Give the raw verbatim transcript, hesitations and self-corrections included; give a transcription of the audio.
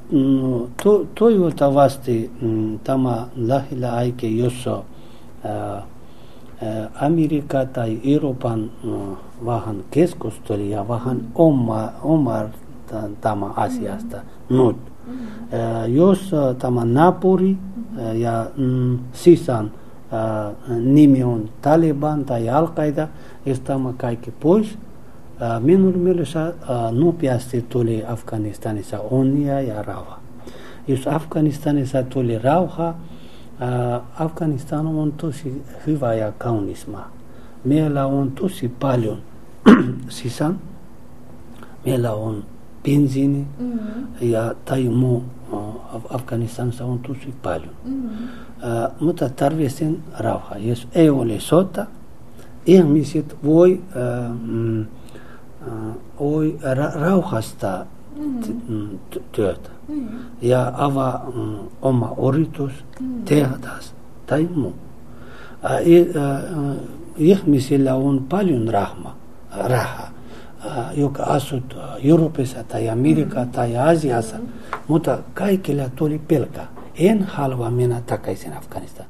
to, toivottavasti tämä lähellä aike, jossa ää, Amerikka tai Euroopan vähän keskusteli ja vähän oma, oma tämä asiasta mm. nyt. Mm. Jos tämä naapuri ja mm, sisään äh, nimi on Taliban tai Al-Qaida, jos tämä kaikki pois, äh, minun mielestä äh, nopeasti tuli Afganistanissa onnia ja rauha. Jos Afganistanissa tuli rauha, äh, Afganistan on tosi hyvä ja kaunis maa. Meillä on tosi paljon sisään. Meillä on bensiini mm-hmm. ja tai muu uh, Afganistanissa on tosi paljon. Mm-hmm. Uh, mutta tarvitsen rauha. Jos ei ole sota, ihmiset voi, uh, mm, uh, voi ra- rauhasta mm-hmm. t- työtä mm-hmm. ja avaa um, oma yritys, mm-hmm. tehdas tai muu. Uh, uh, uh, ihmisillä on paljon rahma, rahaa. Uh, joka asut uh, Euroopassa tai Amerikassa mm-hmm. tai Aasiassa, mm-hmm. mutta kaikilla tuli pelkä. En halua mennä takaisin Afganistan.